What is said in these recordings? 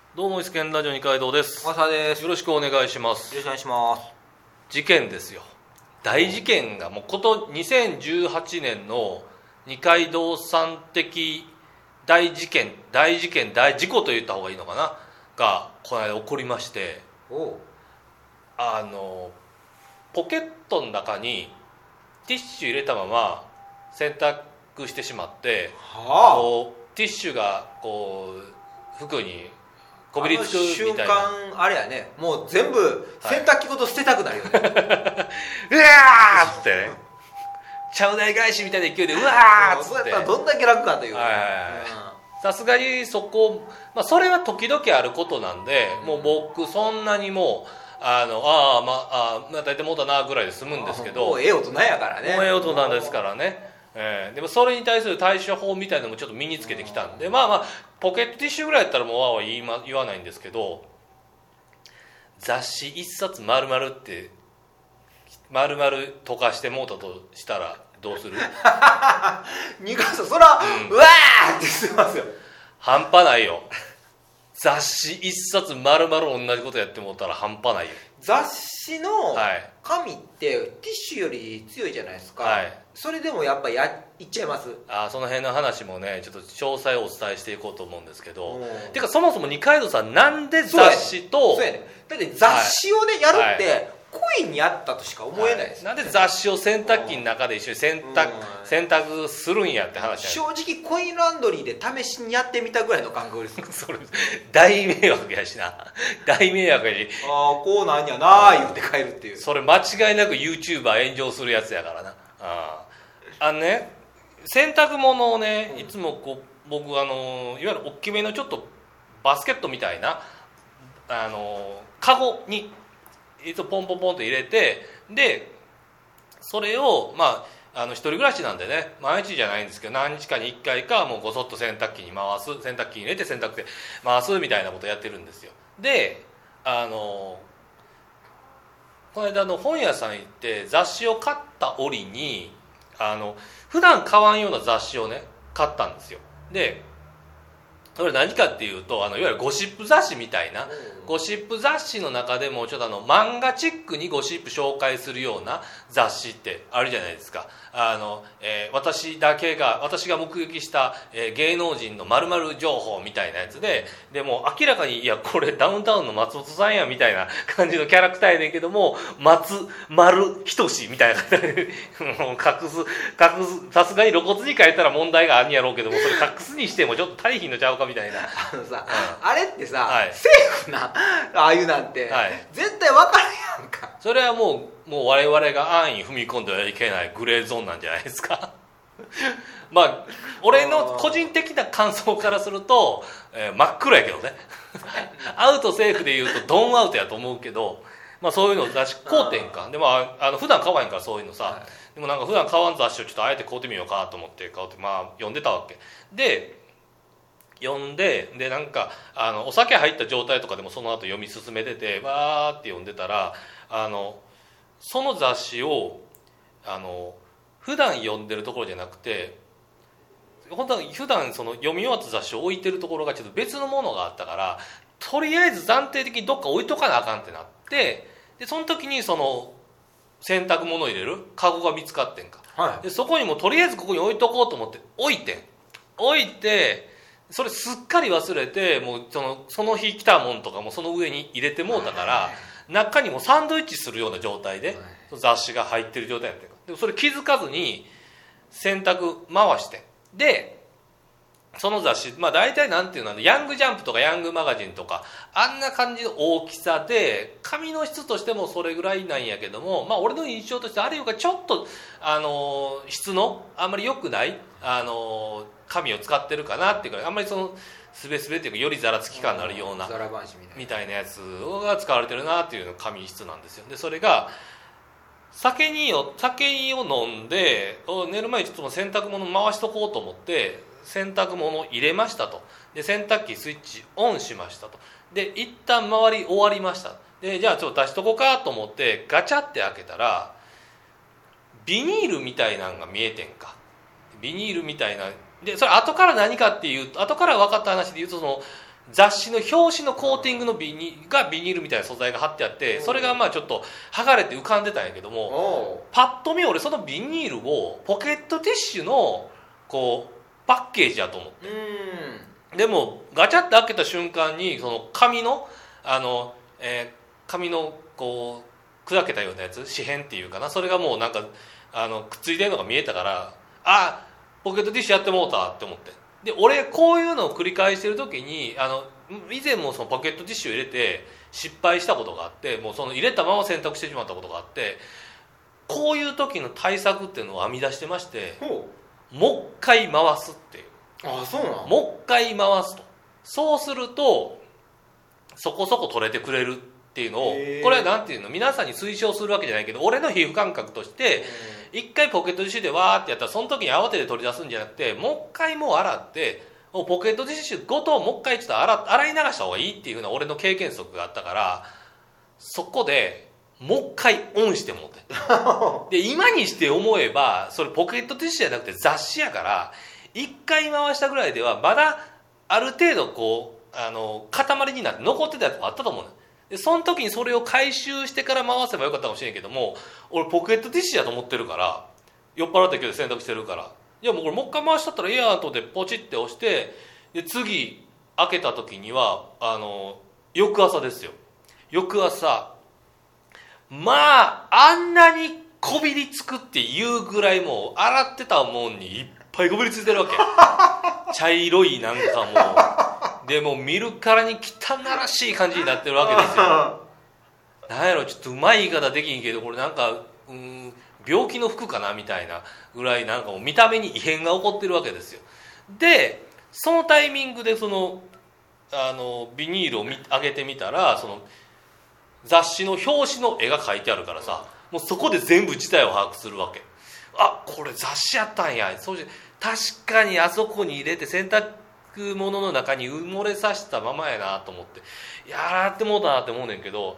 どうもイスケンラジオ二階堂です。 マサです。 よろしくお願いします。 よろしくお願いします。 事件ですよ。大事件がもう2018年の二階堂さん的大事件大事故と言った方がいいのかながこの間起こりまして、ポケットの中にティッシュ入れたまま洗濯してしまって、こうティッシュがこう服にこびりつくみたいな。 あの瞬間あれやね、もう全部洗濯機ごと捨てたくなるよね、うわーってね、ちゃうだい返しみたいな勢いでうわーっつって、 そうやったらどんだけ楽かという。 さすがにそこ、それは時々あることなんで、もう僕そんなにもう大体もうだなぐらいで済むんですけど、 もうええ大人やからね。 もうええ大人ですからね。でもそれに対する対処法みたいなのもちょっと身につけてきたんで、ポケットティッシュぐらいやったらもうわわ言わないんですけど、雑誌一冊丸々って丸々溶かしてもうたとしたらどうする？ ニカさんそら、うわーってしてますよ。 半端ないよ。雑誌一冊丸々同じことやってもうたら半端ないよ。 雑誌の紙ってティッシュより強いじゃないですか、はい、それでもやっぱいっちゃいます？ その辺の話もね、ちょっと詳細をお伝えしていこうと思うんですけど、てかそもそも二階堂さんなんで雑誌と、 そうやね、だって雑誌をね、やるってコインにあったとしか思えないです、 なんで雑誌を洗濯機の中で一緒に洗濯するんやって話。 正直コインランドリーで試しにやってみたぐらいの感覚ですそれ大迷惑やしな、大迷惑やし、 こうなんやな言って帰るっていう、 それ間違いなく YouTuber 炎上するやつやからな。ね、洗濯物をね、いつもこう僕いわゆる大きめのちょっとバスケットみたいなカゴにいつもポンポンポンと入れて、でそれを一人暮らしなんでね、毎日じゃないんですけど何日かに1回かもうごそっと洗濯機に回す、洗濯機に入れて洗濯機で回すみたいなことをやってるんですよ。でこの間本屋さん行って雑誌を買った折に普段買わんような雑誌をね買ったんですよ。でそれ何かっていうといわゆるゴシップ雑誌みたいな、ゴシップ雑誌の中でもちょっと漫画チックにゴシップ紹介するような雑誌ってあるじゃないですか。私が目撃した、芸能人の〇〇情報みたいなやつで、でも明らかにいやこれダウンタウンの松本さんやみたいな感じのキャラクターやねんけども、丸仁みたいな隠すさすがに露骨に書いたら問題があるんやろうけども、それ隠すにしてもちょっと足りひんのちゃうかみたいな。 あれってさ、セーフなああいうなんて、絶対分からんやんか。 それはもう我々が安易に踏み込んではいけないグレーゾーンなんじゃないですか。俺の個人的な感想からすると、真っ黒やけどねアウトセーフでいうとドンアウトやと思うけど、そういうの雑誌買うてんか。でも普段買わへんからそういうのさ、でもなんか普段買わん雑誌をちょっとあえて買うてみようかと思って買うて読んでたわけで、読んで、なんかお酒入った状態とかでもその後読み進めててわーって読んでたらその雑誌を普段読んでるところじゃなくて、普段その読み終わった雑誌を置いてるところがちょっと別のものがあったから、とりあえず暫定的にどっか置いとかなあかんってなって、でその時にその洗濯物を入れるカゴが見つかってんか、でそこにもとりあえずここに置いとこうと思って置いて、それすっかり忘れて、もうその日来たもんとかもその上に入れてもうたから、中にもサンドイッチするような状態で雑誌が入ってる状態やったん。でもそれ気づかずに洗濯回して、でその雑誌大体なんていうの、ヤングジャンプとかヤングマガジンとかあんな感じの大きさで、紙の質としてもそれぐらいなんやけども、俺の印象としてあれよりちょっと質のあんまり良くない紙を使ってるかなっていうか、あんまりそのスベスベっていうかよりザラつき感のあるようなみたいなやつが使われてるなっていうのが紙質なんですよ。でそれが酒を飲んで寝る前にちょっと洗濯物回しとこうと思って洗濯物を入れましたと。で洗濯機スイッチオンしましたと。で一旦回り終わりました。でじゃあちょっと出しとこうかと思ってガチャって開けたらビニールみたいなのが見えてんか。ビニールみたいなで、それ後から何かっていうと、後から分かった話で言うと、その雑誌の表紙のコーティングのビニールみたいな素材が貼ってあって、それがまあちょっと剥がれて浮かんでたんやけども、パッと見俺そのビニールをポケットティッシュのこうパッケージやと思って、でもガチャッと開けた瞬間にその紙の紙のこう砕けたようなやつ、紙片っていうかな、それがもうなんかくっついてるのが見えたから、あ、ポケットティッシュやってもうたって思って、で俺こういうのを繰り返してる時に以前もそのポケットティッシュを入れて失敗したことがあって、もうその入れたまま洗濯してしまったことがあって、こういう時の対策っていうのを編み出してまして、もう一回回すっていう。 あ、そうなの。 もう一回回すと、そうするとそこそこ取れてくれるっていうのを、これはなんていうの、皆さんに推奨するわけじゃないけど、俺の皮膚感覚として一回ポケットティッシュでわーってやったらその時に慌てて取り出すんじゃなくて、もう一回もう洗ってもうポケットティッシュごともう一回ちょっと洗い流した方がいいっていうふうな俺の経験則があったから、そこでもう一回オンしてもうてで今にして思えばそれポケットティッシュじゃなくて雑誌やから、一回回したぐらいではまだある程度こう塊になって残ってたやつもあったと思うので、その時にそれを回収してから回せばよかったかもしれんけども、俺ポケットティッシュやと思ってるから、酔っ払った勢いで洗濯してるから、いやもうこれもう一回回しとったらええやんと思ってポチって押して、で次開けた時には翌朝ですよ。翌朝まああんなにこびりつくっていうぐらいもう洗ってたもんにいっぱいこびりついてるわけ茶色いなんかもうでも見るからに汚らしい感じになってるわけですよ。なんやろ、ちょっとうまい言い方できんけど、これなんか病気の服かなみたいなぐらい、なんかもう見た目に異変が起こってるわけですよ。でそのタイミングでそのビニールを上げてみたら、その雑誌の表紙の絵が描いてあるからさ、もうそこで全部事態を把握するわけ。あ、これ雑誌やったんや、そうじゃ確かにあそこに入れて洗濯物の中に埋もれさせたままやなと思ってやってもうたなって思うねんけど、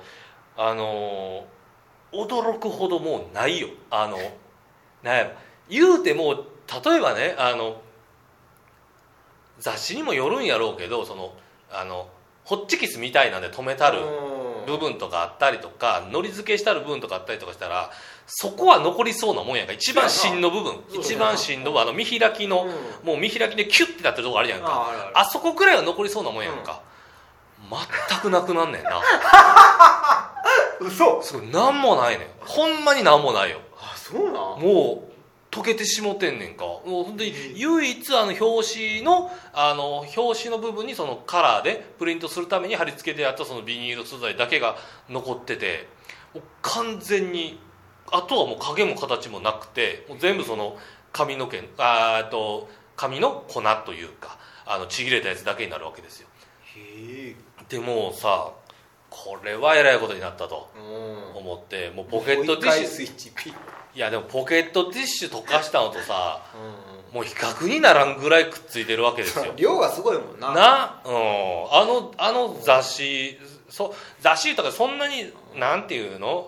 驚くほどもうないよ。なんや言うても例えばね、雑誌にもよるんやろうけど、そのホッチキスみたいなんで留めたる部分とかあったりとか、のり付けしたる部分とかあったりとかしたら、そこは残りそうなもんやんか。一番芯の部分、一番芯の見開きの、もう見開きでキュッてなってるとこあるやんか。あそこくらいは残りそうなもんやんか。全くなくなんねんな嘘。 すごい、なんもないねん、ほんまになんもないよ。 あ、そうなん。 もう溶けてしもてんねんか。もう本当に唯一表紙の表紙の部分にそのカラーでプリントするために貼り付けてあったそのビニール素材だけが残ってて、もう完全にあとはもう影も形もなくて、もう全部その髪の毛紙の粉というかちぎれたやつだけになるわけですよ。 へえ。 でもさ、これはえらいことになったと思って、もうポケットティッシュスイッチピッ。 いやでもポケットティッシュ溶かしたのとさ、もう比較にならんぐらいくっついてるわけですよ。 量がすごいもんな。 あの雑誌雑誌とかそんなになんていうの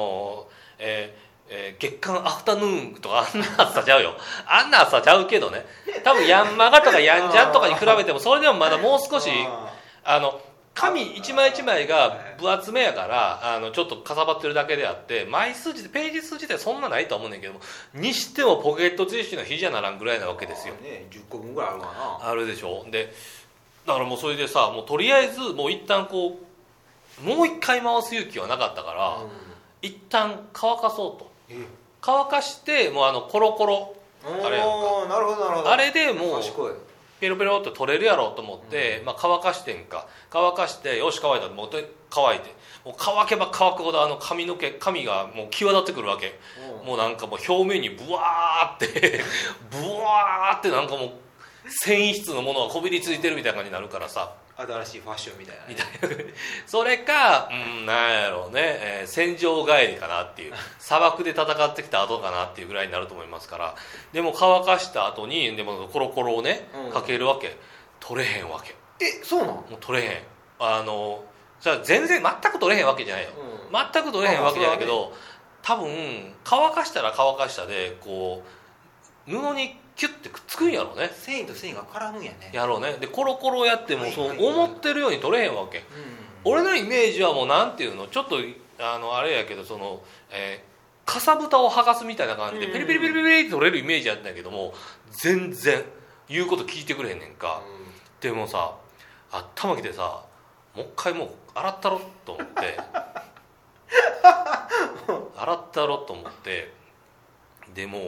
月刊アフタヌーンとかあんな厚さちゃうよ。あんな厚さちゃうけどね、多分ヤンマガとかヤンジャンとかに比べてもそれでもまだもう少し紙一枚一枚が分厚めやからちょっとかさばってるだけであって、枚数自体ページ数自体そんなないと思うねんけども、にしてもポケットティッシュの比じゃならんぐらいなわけですよ。 10個分ぐらいあるかな。 あるでしょ。でだからもうそれでさ、もうとりあえずもう一旦こうもう一回回す勇気はなかったから、一旦乾かそうと。乾かしてもうコロコロあれやんか。 なるほどなるほど。 あれでもうペロペロって取れるやろうと思って、乾かしてんか、乾かしてよし乾いたと思って乾いて、もう乾けば乾くほど髪がもう際立ってくるわけ。もうなんかもう表面にブワーってブワーってなんかもう繊維質のものがこびりついてるみたいな感じになるからさ、 新しいファッションみたいな、 それかなんやろうね、戦場帰りかなっていう、砂漠で戦ってきた後かなっていうぐらいになると思いますから。でも乾かした後にでもコロコロをねかけるわけ。取れへんわけ。 そうなの。 もう取れへん。じゃあ全然全く取れへんわけじゃないよ、全く取れへんわけじゃないけど、多分乾かしたら乾かしたでこう布にキュッてくっつくんやろうね。 繊維と繊維が絡むんやね。 やろうね。でコロコロやってもそう思ってるように取れへんわけ、俺のイメージはもうなんていうの、ちょっとあれやけど、その、かさぶたを剥がすみたいな感じでペリペリペリペリって取れるイメージやったんやけども、全然言うこと聞いてくれへんねんか、でもさ頭きてさ、もう一回もう洗ったろと思って洗ったろと思って、でもう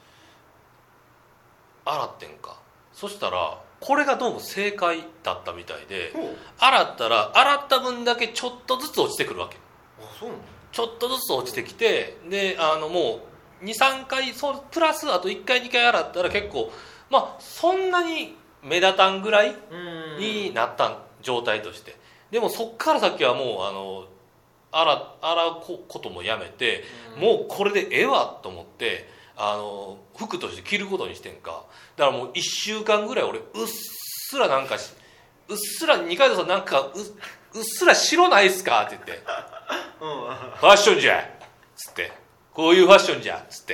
洗ってんか。そしたらこれがどうも正解だったみたいで、洗ったら洗った分だけちょっとずつ落ちてくるわけ。 そうなの？ ちょっとずつ落ちてきて、でもう 2,3 回プラスあと1回2回洗ったら結構そんなに目立たんぐらいになった状態として。でもそっから先はもう洗うこともやめて、もうこれでええわと思って服として着ることにしてんか。だからもう1週間ぐらい俺うっすら二階堂さんなんかうっすら白ないっすかって言ってファッションじゃっつって、こういうファッションじゃっつって、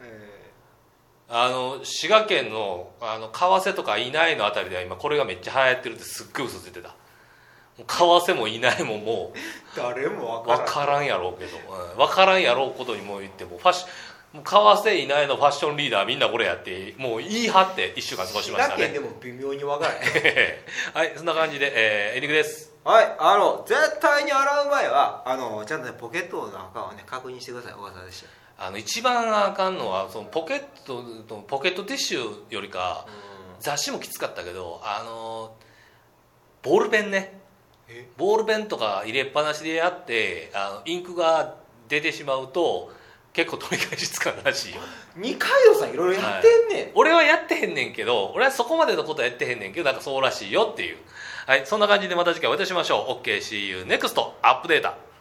滋賀県の川瀬とかいないのあたりでは今これがめっちゃ流行ってるってすっごい嘘ついてた。川瀬もいないももう誰も分からんやろうけど、分からんやろうことにも言っても川瀬いないのファッションリーダーみんなこれやってもう言い張って1週間過ごしましたね。 滋賀県でも微妙に分からへんはい、そんな感じで、エンディングです。 はい、絶対に洗う前はちゃんとねポケットの中をね確認してください。小笠原でした。 一番あかんのはそのポケットティッシュよりか、雑誌もきつかったけどボールペンね、ボールペンとか入れっぱなしでやってインクが出てしまうと結構取り返しつかんらしいよ。 二階堂さんいろいろやってんねん、 俺はやってへんねんけど、俺はそこまでのことはやってへんねんけど、なんかそうらしいよっていう。はい、そんな感じでまた次回お会いいたしましょう。 OK, see you next アップデート。